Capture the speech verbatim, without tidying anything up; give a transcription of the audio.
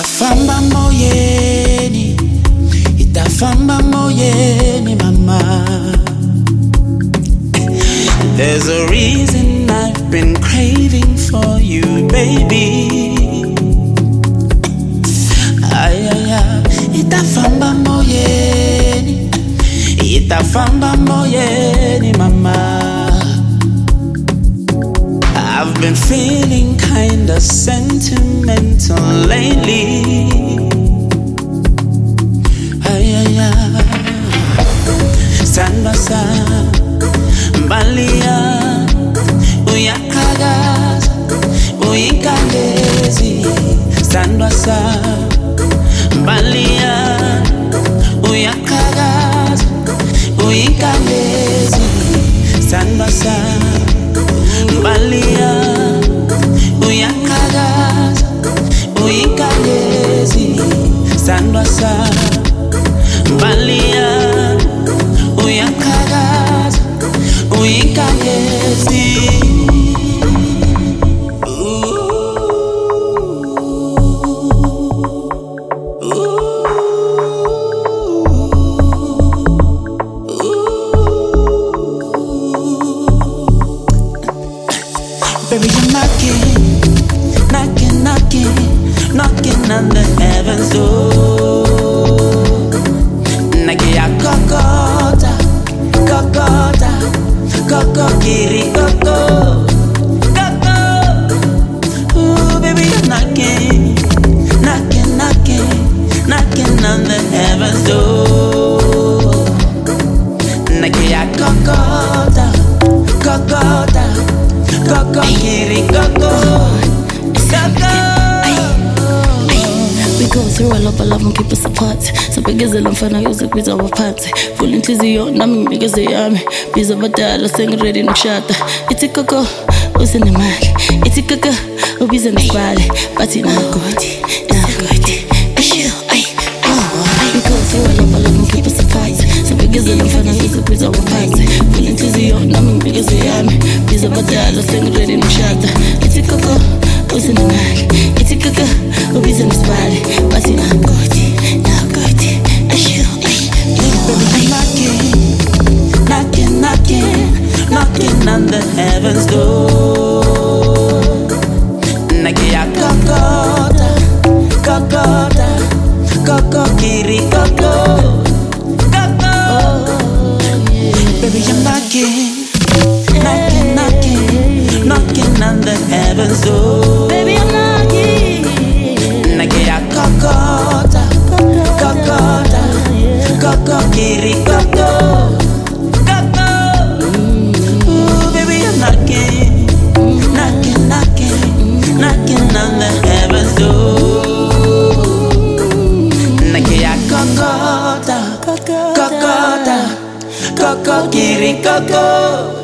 Itafamba moyeni, itafamba moyeni mama. There's a reason I've been craving for you, baby. Ay, ay, ay. Itafamba moyeni, itafamba moyeni mama. I've been feeling kinda sentimental lately. Ay, ay, ay. Stand by side, Balia, uyakagaza, uyikandezi. Stand by side, Balia, uyakagaza, uyikandezi. Stand by side, Balia, uyakagaza, uyikandezi. Stand by side, Balia, uyakagaza, uyikandezi. Baby, you're knocking, knocking, knocking, knocking on the heavens door. Nagi ya kokota, kokota, koko kiri koko, koko. Ooh, baby, you're knocking, knocking, knocking, knocking on the heavens door. Nagi ya kokota, kokota. Coco, kiri, coco, coco. We go through a lot of love and keep us apart. So because I'm fine, use it with our parts. Full inclusion, I'm because they are me. Biz of a dollar, sing ready no shot. It's a coco, who's in the mag. It's a coco, who's in the body. But it's not good, not good. We go through a lot of love and keep us apart. So because I'm fine, use it with our parts. Full inclusion, I'm because they are me. Biz of a dollar, sing ready no shot. It's a coco, who's in the mag. It's a coco, who's in the body. But it's not good, not good. Baby, knocking, knocking, knocking, knocking on the heavens door. Nagi ya kokota, kokota, koko kiri koko, koko. Baby, I'm knocking, knocking, knocking, knocking on the heavens door. Baby, I'm knocking. Nagi ya kokota, kokota, koko kiri koko, koko. Ooh, baby, I'm knocking, knocking, knocking, knocking on the heavens door. Nagi ya kokota, kokota, koko kiri koko.